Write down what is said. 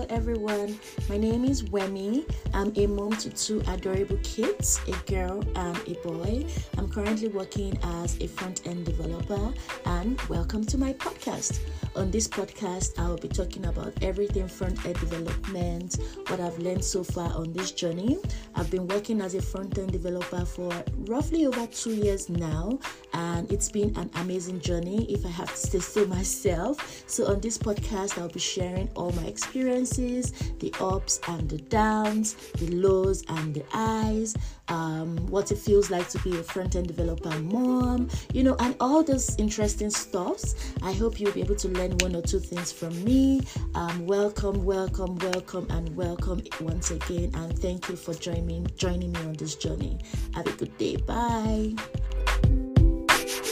everyone. My name is Wemi. I'm a mom to two adorable kids, a girl and a boy. I'm currently working as a front-end developer, and welcome to my podcast. On this podcast, I will be talking about everything front-end development, what I've learned so far on this journey. I've been working as a front-end developer for roughly over 2 years now, and it's been an amazing journey, if I have to say so myself. So on this podcast, I'll be sharing all my experiences, the ups and the downs, the lows and the highs, what it feels like to be a front-end developer mom, and all those interesting stuffs. I hope you'll be able to learn one or two things from me. Welcome once again, and thank you for joining me on this journey. Have a good day. Bye.